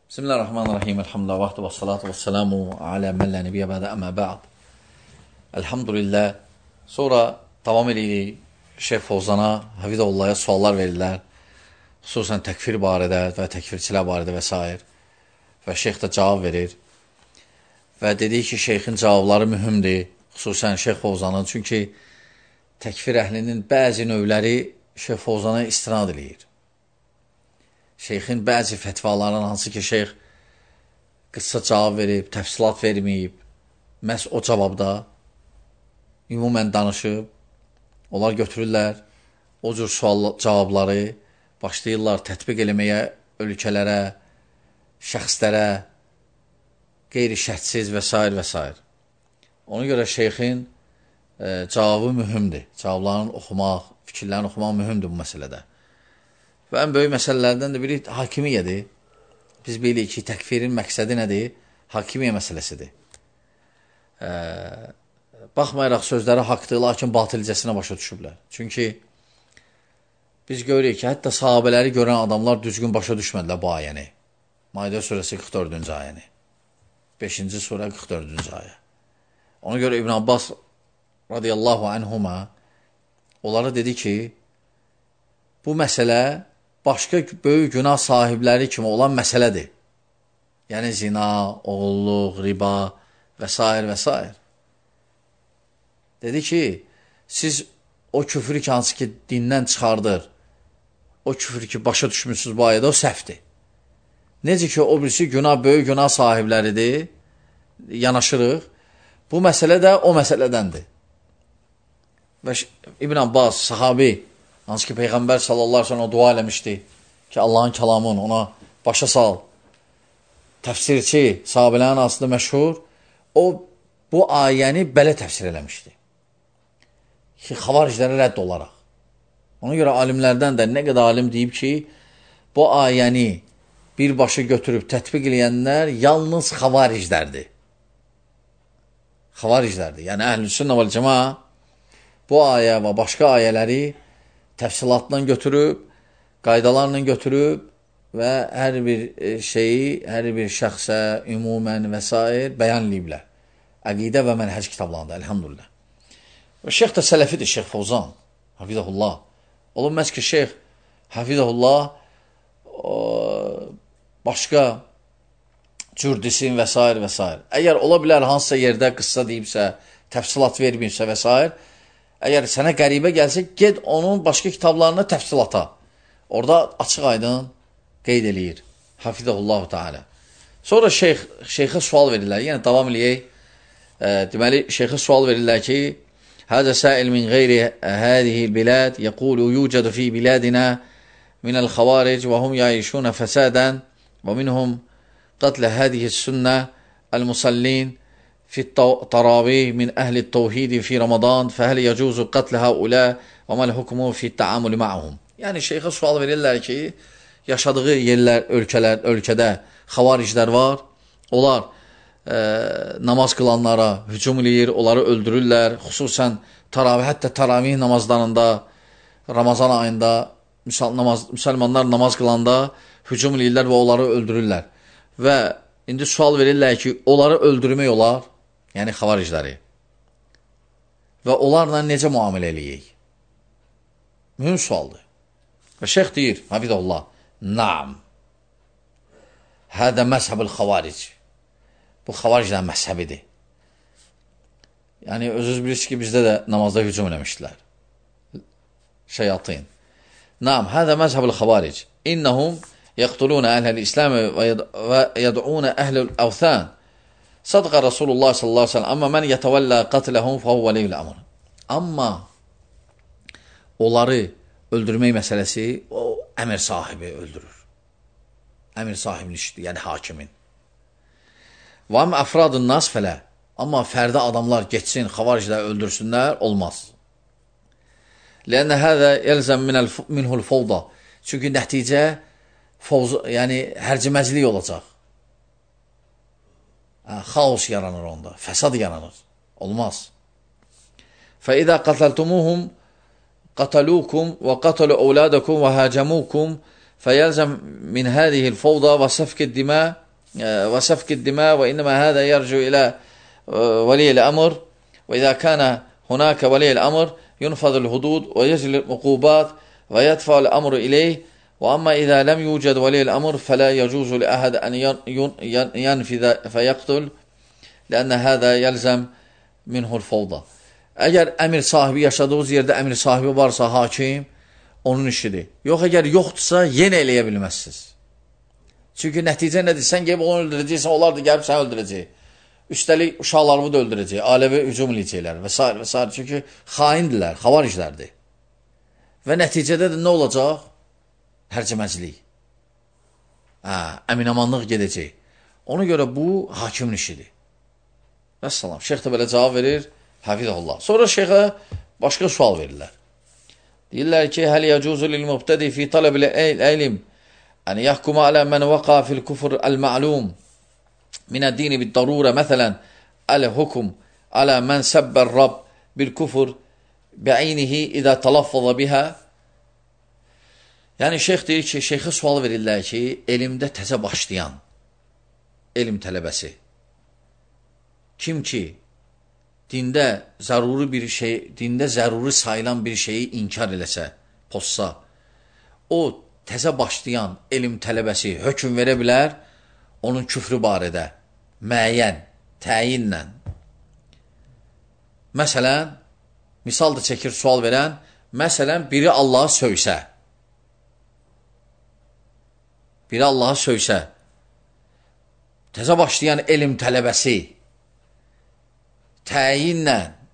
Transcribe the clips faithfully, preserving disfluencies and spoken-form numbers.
Bismillahirrahmanirrahim. Elhamdülillah. Vaxtı və salatu və selamu alə mən lə nebiyyə bədə əmə bə'd. Elhamdülillah. Sonra davam edirik. Şeyh Fovzana, Hafizullah'a suallar verirlər. Xüsusən təkfir barədə və təkfirçilər barədə və s. Və şeyh də cavab verir. Və dedik ki, şeyhin cavabları mühümdir. Xüsusən Şeyh Fovzanın. Çünki təkfir əhlinin bəzi növləri Şeyh Fovzana istinad edir. Şeyxin bəzi fətvalarının hansı ki, şeyx qısa cavab verib, təfsilat verməyib, məhz o cavabda ümumən danışıb, onlar götürürlər, o cür sual cavabları başlayırlar tətbiq eləməyə ölkələrə, şəxslərə, qeyri-şərtsiz və s. və s. Ona görə şeyxin e, cavabı mühümdür. Cavablarını oxumaq, fikirlərini oxumaq mühümdür bu məsələdə. Və ən böyük məsələlərdən də biri hakimiyyədir. Biz bilirik ki, təkfirin məqsədi nədir? Hakimiyyə məsələsidir. E, baxmayaraq sözləri haqdır, lakin batilcəsinə başa düşüblər. Çünki biz görürük ki, hətta sahabələri görən adamlar düzgün başa düşmədilər bu ayəni. Maidə surəsi qırx dördüncü ayəni. beşinci surə qırx dördüncü ayə. Ona görə İbn Abbas radiyallahu anhuma onlara dedi ki, bu məsələ başqa böyük günah sahibləri kimi olan məsələdir. Yəni zina, oğulluq, riba və s. və s. Dedi ki, siz o küfrü ki, hansı ki dindən çıxardır, o küfrü ki başa düşmürsünüz bu ayədə, o səhvdir. Necə ki, o birisi günah, böyük günah sahibləridir, yanaşırıq. Bu məsələ də o məsələdəndir. Və İbn Abbas, sahabi, hansı ki, Peyğəmbər sallallahu aleyhi ve sellem dua eləmişdi ki, Allahın kəlamını ona başa sal. Təfsirçi, sahabələrin arasında məşhur, o, bu ayəni belə təfsir eləmişdi. Ki, xavariclərə rədd olaraq. Ona görə alimlərdən də nə qədər alim deyib ki, bu ayəni birbaşa götürüb tətbiq eləyənlər yalnız xavariclərdir. Xavariclərdir. Yəni, Əhlüsünnə vəl Cəma bu ayə və başqa ayələri təfsilatla götürüb, qaydalarla götürüb və hər bir şeyi, hər bir şəxsə, ümumən və s. bəyanlayıblər. Əqidə və mənhəc kitablarında, əlhamdülillah. Və şeyx də sələfidir, Şeyx Fovzan, Hafizəhullah. Olunməz ki, şeyx Hafizəhullah başqa cür desin və s. və s. Əgər ola bilər hansısa yerdə qıssa deyibsə, təfsilat verməyibsə və s. Əgər sənə qəribə gəlsə, ged onun başqa kitablarına təfsilata. Orada açıq aydın qeyd eləyir. Hafizəhullahu Teala. Sonra şeyx, şeyxə sual verirlər. Yəni, davam eləyək. E, deməli, şeyxə sual verirlər ki, Həzə səil min qeyri hədihi bilad, yəqulu yucədu fi biladina minəl xavaric və hum yayişunə fəsədən və minhum qatlə hədihi sünnə əl-musallin في التراويح من أهل التوحيد في رمضان فهل يجوز قتل هؤلاء وما الحكم في التعامل معهم? Yəni şeyxə sual verirlər ki, yaşadığı yerlər, ölkələr, ölkədə xavariclər var. Onlar e, namaz qılanlara hücum eləyir, onları öldürürlər. Xüsusən taravih, hətta taravih namazlarında Ramazan ayında müsal, namaz, müsəlmanlar namaz qılanda hücum eləyirlər və onları öldürürlər. Və indi sual verirlər ki, onları öldürmək olar. Yəni xavaricləri. Və onlarla necə müamilə eləyək? Mühüm sualdır. Və şeyx deyir, Hafizəhullah, Naam. Hədə məzhəbül xavaric. Bu xavariclərin məzhəbidir. Yəni, özünüz bilirsiniz ki, bizdə də namazda hücum eləmişdilər. Şeyatın. Naam, hədə məzhəbül xavaric. İnnəhum yəqtulunə əhləl-İsləmi və yəd'unə əhləl-əvthən. Sadqa Rasulullah sallallahu aleyhi ve sellem. Amma mən yətəvəllə qatləhum fəhu vəliyyül əmr. Amma onları öldürmək məsələsi o əmir sahibi öldürür. Əmir sahibinin işidir, yəni hakimin. Və əmə əfradın nas fələ. Amma fərdə adamlar geçsin, xavariclər öldürsünlər, olmaz. Lənnə hədə yəlzəm minhul fovda. Çünki nəticə fovz, yəni hərciməclik olacaq. Xaos yaranır onda, fəsad yaranır. Olmaz. فَإِذَا قَتَلْتُمُوهُمْ قَتَلُوكُمْ وَقَتَلُوا أَوْلَادَكُمْ وَهَاجَمُوكُمْ فيلزم من هذه الفوضى وسفك الدماء وسفك الدماء وإنما هذا يرجع إلى ولي الأمر وإذا كان هناك ولي الأمر ينفذ الحدود ويجري العقوبات ويدفع الأمر إليه وأما إذا لم يوجد ولي الأمر فلا يجوز لأحد أن ينفذ فيقتل لأن هذا يلزم منه الفوضى. Əgər əmir sahibi yaşadığınız yerdə əmir sahibi varsa hakim, onun işidir. Yox, əgər yoxdursa, yenə eləyə bilməzsiniz. Çünki nəticə nədir? Sən gəlib onu öldürəcəksən, onlar da gəlib səni öldürəcək. Üstəlik, uşaqlarımı da öldürəcək, aləvi hücum eləyəcəklər və s. və s. Çünki xaindirlər, xavariclərdir. Və nəticədə də nə olacaq? Hərcəməclik. Hə, əminamanlıq gedəcək. Ona görə bu hakimin işidir. Vəssalam. Şeyx də belə cavab verir. Hafizahullah. Sonra şeyxə başqa sual verirlər. Deyirlər ki, həl yəcuzu lil-mübtədi fi tələb il-ilm ən yəhkuma alə mən vəqa fil kufr əl-ma'lum minəd-dini bid-darurə məsələn əl-hukum alə mən səbbər Rab bil-kufr bi'aynihi idə talaffada biha. Yəni, şeyx deyir ki, şeyxə sual verirlər ki, elmdə təzə başlayan elm tələbəsi kim ki, dində zəruri bir şey, dində zəruri sayılan bir şeyi inkar eləsə, pozsa, o təzə başlayan elm tələbəsi hökm verə bilər onun küfrü barədə, müəyyən, təyinlə. Məsələn, misal da çəkir sual verən, məsələn, biri Allahı söysə, biri Allahı söysə, təzə başlayan elm tələbəsi təyinlə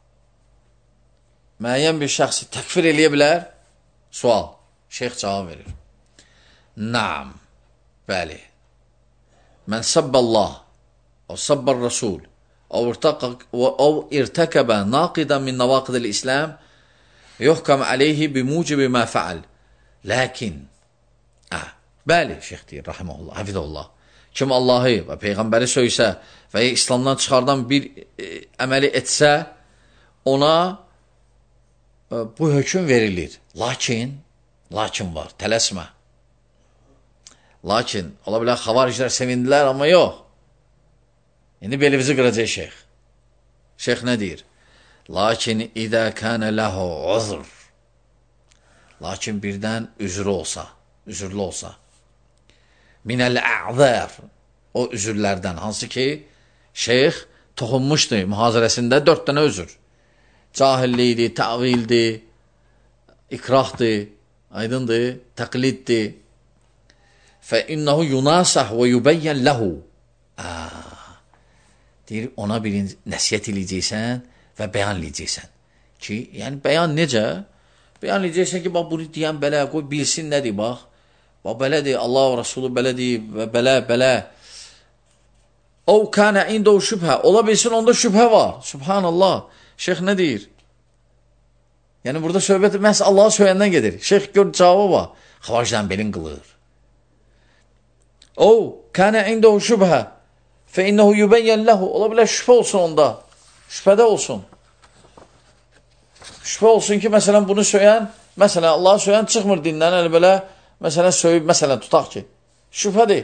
müəyyən bir şəxsi təkfir eləyə bilər? Sual. Şeyx cavab verir. Naam. Bəli. Mən səbbəllah o səbbər rəsul o irtəkəbə naqidən min nəvaqidil İslam yuhkam aleyhi bimucibi mə fəal. Lakin ah, bəli, şeyx deyir, rahiməhullah, hafizəhullah. Kim Allahı və Peyğəmbəri söysə və ya İslamdan çıxardan bir e, əməli etsə, ona e, bu hökm verilir. Lakin, lakin var, tələsmə. Lakin, ola bilər, xavariclər sevindilər, amma yox. İndi belimizi qıracaq şeyx. Şeyx nə deyir? Lakin idə kənə ləhu uzr. Lakin birdən üzrü olsa, üzürlü olsa. Minəl-ə'zər, o üzürlərdən, hansı ki, şeyx toxunmuşdu mühazirəsində dörd dənə üzür. Cahillikdir, təvildir, ikrahdır, aydındır, təqliddir. Fəinnəhu yunasah və yubəyyən ləhu. Deyir, ona bir nəsiyyət eləyəcəksən və bəyan eləyəcəksən. Ki, yəni bəyan necə? Bəyan eləyəcəksən ki, bax, bunu deyən belə, qoy bilsin nədir, bax. Bax, belədir, Allah və Rasulü belədir və belə, belə. O, kənə ində o şübhə. Ola bilsin, onda şübhə var. Subhanallah. Şeyx nə deyir? Yəni, burada söhbət məhz Allah'a söyləyəndən gedir. Şeyx gör, cavabı var. Xavaricdən belin qılır. O, kənə ində o şübhə. Fə innəhu yubəyyən ləhu. Ola bilər, şübhə olsun onda. Şübhədə olsun. Şübhə olsun ki, məsələn, bunu söyləyən, məsələn, Allah'a söyləyən çıxmır dindən, elə belə, məsələn, söyüb, məsələn, tutaq ki, şübhədir.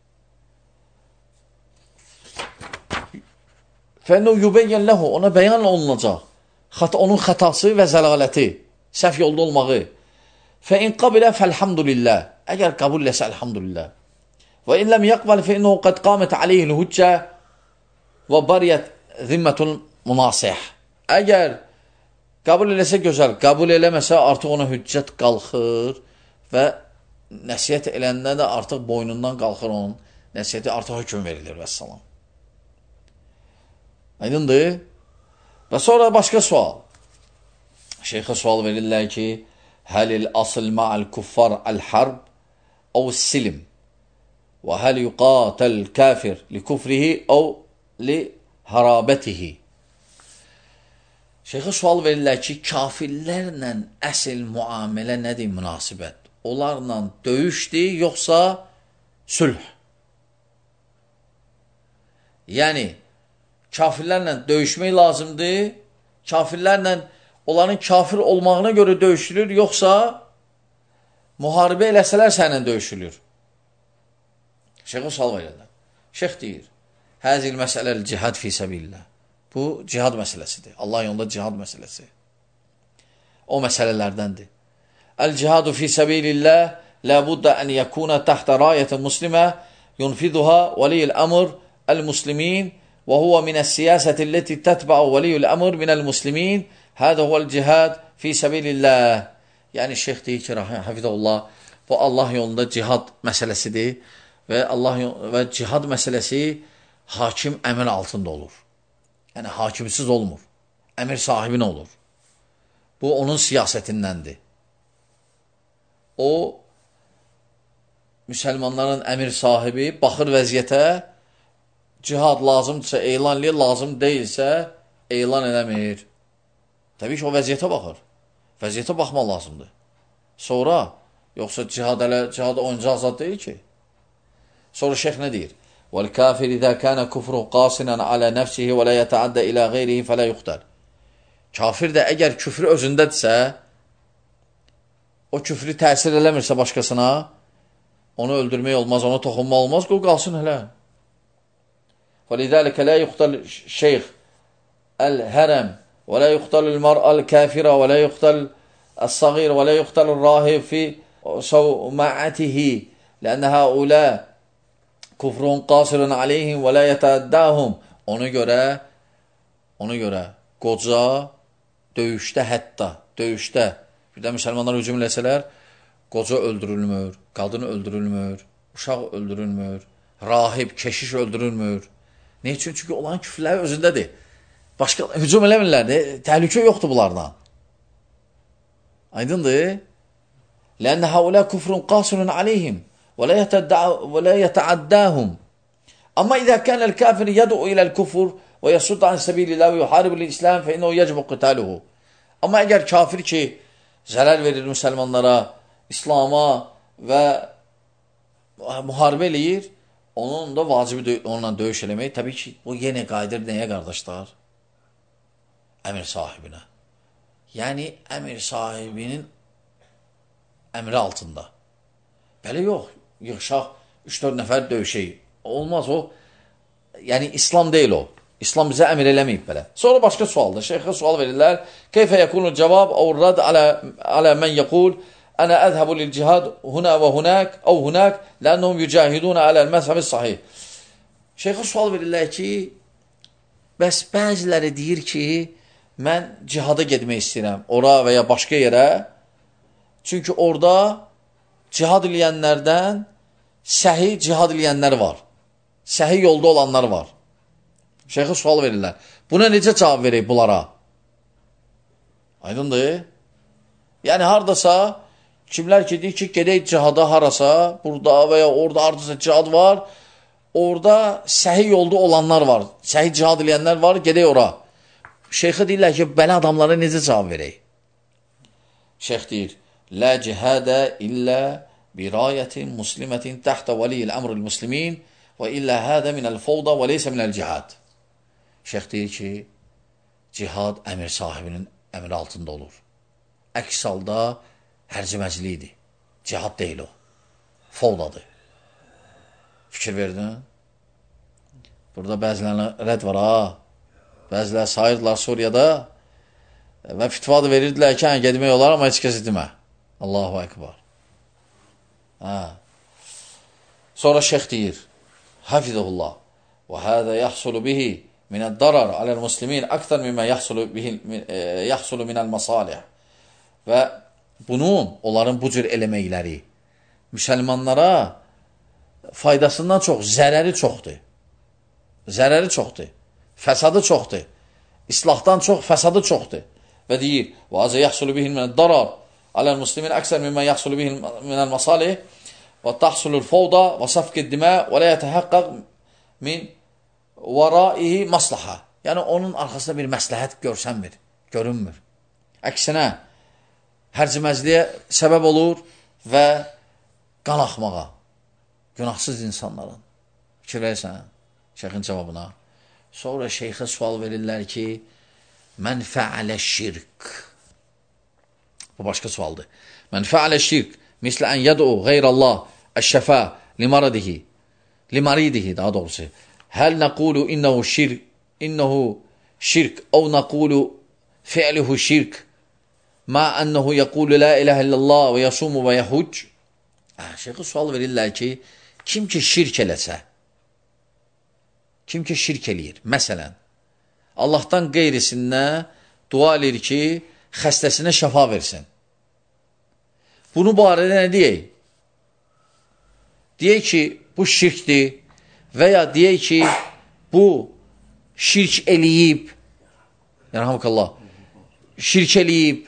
Fənnə yubəyyən ləhu, ona bəyan olunacaq. Xat onun xətası və zəlaləti, səhv yolda olmağı. Fəin qabilə fəlhamdülillah. Əgər qəbul eləsə, əlhamdülillah. Və in ləm yəqbəl fəinnəhu qəd qamət aleyhil hüccə və bariyyət zimmətul münasih. Əgər qəbul eləsə gözəl, qəbul eləməsə artıq ona hüccət qalxır və nəsiyyət eləndə də artıq boynundan qalxır onun nəsiyyəti, artıq hökm verilir vəssalam. Aydındır? Və sonra başqa sual. Şeyxə sual verirlər ki, həlil asıl ma'al kuffar əl-harb əv silim və həl yuqatəl kafir li kufrihi əv li harabətihi. Şeyxə sual verirlər ki, kafirlərlə əsl müamilə nədir münasibət? Onlarla döyüşdür, yoxsa sülh? Yəni, kafirlərlə döyüşmək lazımdır, kafirlərlə onların kafir olmağına görə döyüşülür, yoxsa müharibə eləsələr səninlə döyüşülür. Şeyx sual verirlər. Şeyx deyir, həzil məsələl cihad fi səbillah. Bu, cihad məsələsidir. Allah yolunda cihad məsələsi. O məsələlərdəndir. Əl-cihadu fi səbilillah ləbuddə ən yəkuna təxtə rayətin muslimə yunfiduha valiyyəl əmr əl-muslimin və huvə minəs-siyasəti ləti tətbə'u valiyyəl əmr minəl-muslimin hədə huvəl cihad fi səbilillah. Yəni, şeyx deyir ki, hafidəllah, bu Allah yolunda cihad məsələsidir və, Allah, və cihad məsələsi hakim əmir altında olur. Yəni, hakimsiz olmur. Əmir sahibinə olur. Bu, onun siyasətindəndir. O, müsəlmanların əmir sahibi baxır vəziyyətə, cihad lazımdırsa elan eləyir, lazım deyilsə elan eləmir. Təbii ki, o vəziyyətə baxır. Vəziyyətə baxmaq lazımdır. Sonra, yoxsa cihad elə, cihad oyuncu azad deyil ki. Sonra şeyx nə deyir? وَالْكَافِرِ إِذَا كَانَ كُفْرُ قَاسِنًا عَلَى نَفْسِهِ وَلَا يَتَعَدَّ إِلَى غَيْرِهِ فَلَا يُقْتَلْ. Kafir də əgər küfrü özündədirsə, o küfrü təsir eləmirsə başqasına, onu öldürmək olmaz, ona toxunma olmaz, qoy qalsın hələ. وَلِذَلِكَ لَا يُقْتَلْ şeyx الْهَرَمْ وَلَا يُقْتَلُ الْمَرْأَ الْكَافِرَ وَلَا يُقْتَلْ الصَّغِيرَ وَلَا يُقْتَلُ الرَّاهِبْ فِي صَوْمَعَتِهِ لَأَنَّ هَؤُلَاء kufrun qasirun aleyhim və la yətəddəhum. Ona görə, ona görə qoca döyüşdə hətta, döyüşdə bir də müsəlmanlar hücum eləsələr, qoca öldürülmür, qadın öldürülmür, uşaq öldürülmür, rahib, keşiş öldürülmür. Ne üçün? Çünki olan küfrləri özündədir. Başqa hücum eləmirlər, təhlükə yoxdur bunlardan. Aydındır? Lənə haula kufrun qasirun aleyhim ولا يتعداهم. أما إذا كان الكافر يدعو إلى الكفر ويصد عن سبيل الله ويحارب الإسلام فإنه يجب قتاله. Amma əgər kafir ki, zərər verir müsəlmanlara, İslama və müharibə eləyir, onun da vacibi onunla döyüş eləmək. Təbii ki, bu yenə qayıdır nəyə qardaşlar? Əmir sahibinə. Yəni, əmir sahibinin əmri altında. Belə yox, yığışaq, üç dörd nəfər döyüşək. Olmaz o. Yəni, İslam deyil o. İslam bizə əmir eləməyib belə. Sonra başqa sualdır. Şeyxə sual verirlər. Keyfə yəkunul cavab əv rad alə mən yəqul ənə əzhəbu lil cihad huna və hunək əv hunək lənnəhum yücahidunə aləl məzhəbi sahih. Şeyxə sual verirlər ki, bəs bəziləri deyir ki, mən cihada gedmək istəyirəm, ora və ya başqa yerə. Çünki orada cihad eləyənlərdən səhi cihad eləyənlər var. Səhi yolda olanlar var. Şeyxə sual verirlər. Buna necə cavab verək bunlara? Aydındır? Yəni, haradasa, kimlər ki, deyir ki, gedək cihada harasa, burada və ya orada haradasa cihad var, orada səhi yolda olanlar var. Səhi cihad eləyənlər var, gedək ora. Şeyxə deyirlər ki, belə adamlara necə cavab verək? Şeyx deyir, لا جهاد إلا براية مسلمة تحت ولي الأمر المسلمين وإلا هذا من الفوضى وليس من الجهاد. Şeyx deyir ki, cihad əmir sahibinin əmri altında olur. Əks halda hərciməclidir. Cihad deyil o. Fovdadır. Fikir verdin? Burada bəzilərlə rədd var ha. Bəzilər sayırdılar Suriyada və fitva da verirdilər ki, gedmək olar, amma heç kəs demə. Allahu Ekber. Ha. Sonra şeyx deyir, hafizullah, və hədə yahsulu bihi minəd darar aləl muslimin aktar mimə yahsulu bihi yahsulu minəl masalih. Və bunun, onların bu cür eləməkləri müsəlmanlara faydasından çox, zərəri çoxdur. Zərəri çoxdur. Fəsadı çoxdur. İslahdan çox, fəsadı çoxdur. Və deyir, və azə yahsulu bihi minəd darar aləl muslimin əksər mimə yahsulu bihi minəl masalih və tahsulul fovda və safqid dimə və lə yətəhəqqəq min vəraihi maslaha. Yəni, onun arxasında bir məsləhət görsənmir, görünmür. Əksinə, hərciməcliyə səbəb olur və qan axmağa, günahsız insanların. Fikir verirsən, şeyxin cavabına. Sonra şeyxə sual verirlər ki, mən fəalə şirk. Bu başqa sualdır. Mən fəalə şirk Mislə ən yəd'u qeyrəllah əş-şəfə limaradihi. Limaridihi daha doğrusu. Həl nəqulu innəhu şirk, innəhu şirk, əv nəqulu fi'luhu şirk, ma ənəhu yəqulu la iləhə illallah və yəsumu və yəhuc. Şeyxi sual verirlər ki, kim ki şirk eləsə, kim ki şirk eləyir, məsələn, Allahdan qeyrisinə dua edir ki, xəstəsinə şəfa versin. Bunu barədə nə deyək? Deyək ki, bu şirkdir və ya deyək ki, bu şirk eləyib, yarhamukallah, şirk eləyib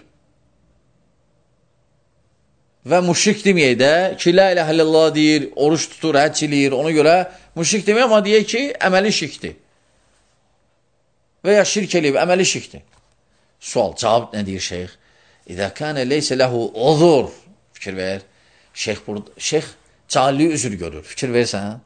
və müşrik deməyək də ki, la iləhə illallah deyir, oruç tutur, həcc eləyir, ona görə müşrik deməyək, amma deyək ki, əməli şirkdir. Və ya şirk eləyib, əməli şirkdir. Sual, cavab nə deyir şeyx? İzə kənə leysə ləhu uzur. Fikir ver. Şeyx, burada, şeyx cahilliyi üzr görür. Fikir versən.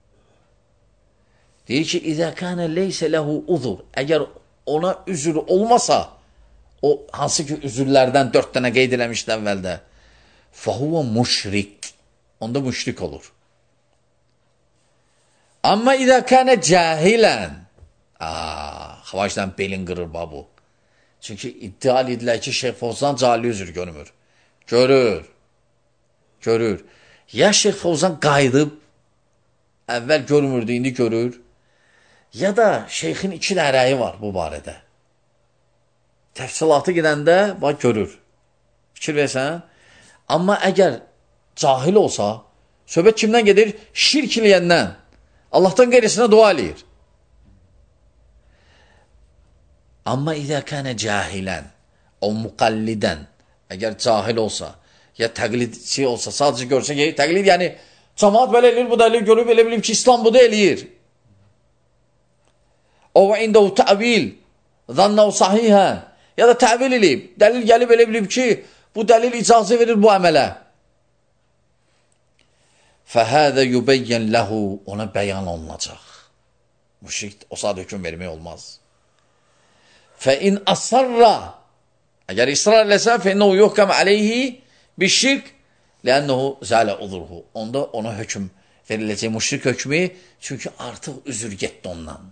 Deyir ki, İzə kənə leysə ləhu uzur. Əgər ona üzr olmasa, o hansı ki üzrlərdən dörd dənə qeyd eləmişdi əvvəldə, fəhuvə müşrik. Onda müşrik olur. Amma İzə kənə cahilən. Aaa, xavacdan belin qırır babu. Çünki iddia edilər ki, Şeyx Fovzan cahilli üzr görmür. Görür. Görür. Ya Şeyx Fovzan qayıdıb, əvvəl görmürdü, indi görür. Ya da şeyxin iki rəyi var bu barədə. Təfsilatı gedəndə, bax, görür. Fikir versən. Amma əgər cahil olsa, söhbət kimdən gedir? Şirk eləyəndən. Allahdan qeyrisinə dua eləyir. Amma izə kənə cahilən, o müqallidən, əgər cahil olsa, ya təqlidçi olsa, sadəcə görsə ki, təqlid, yəni, cəmaat belə eləyir, bu da eləyir, görüb elə bilib ki, İslam bu da eləyir. O və indəhu təvil, zannəhu sahihən, ya da təvil eləyib, dəlil gəlib elə bilib ki, bu dəlil icazə verir bu əmələ. Fəhədə yubəyyən ləhu, ona bəyan olunacaq. Müşrik, o saat hökum vermək olmaz. Fəin asarra, əgər israr eləsə, fəinnəhu yuhkəm aleyhi bir şirk, ləənnəhu zələ udurhu. Onda ona hökum veriləcək müşrik hökmü, çünki artıq üzür getdi ondan.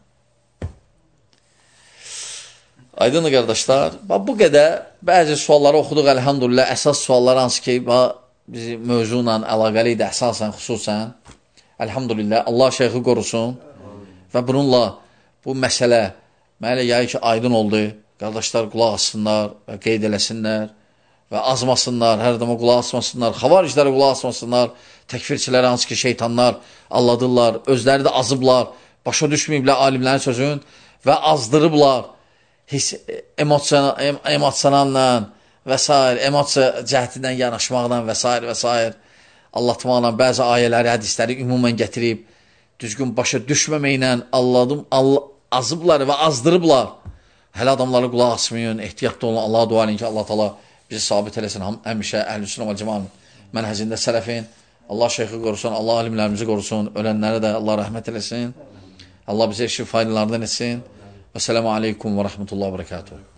Aydınlı qardaşlar, bu qədər bəzi sualları oxuduq, əlhamdülillah, əsas suallar hansı ki, bizi mövzuyla əlaqəli idi, əsasən, xüsusən. Əlhamdülillah, Allah şeyxi qorusun və bununla bu məsələ mənə yayı ki, aydın oldu. Qardaşlar qulaq assınlar və qeyd eləsinlər və azmasınlar, hər adama qulaq asmasınlar, xavariclərə qulaq asmasınlar, təkfirçilərə hansı ki, şeytanlar alladırlar, özləri də azıblar, başa düşməyiblər alimlərin sözün və azdırıblar his, emosionalla və s. emosiya cəhdindən yanaşmaqla və s. və s. Anlatmaqla bəzi ayələri, hədisləri ümumən gətirib, düzgün başa düşməməklə alladım, Allah azıblar və azdırıblar. Hələ adamları qulaq asmayın, ehtiyatlı olun, Allah'a dua edin ki, Allah təala bizi sabit eləsin, həmişə əhl-i-sünnə və cəmaətin mənhəcində sələfin. Allah şeyxi qorusun, Allah alimlərimizi qorusun, ölənlərə də Allah rəhmət eləsin. Allah bizə şifa faydalarından etsin. Və sələmu aleykum və rəhmətullahi və bərəkatuhu.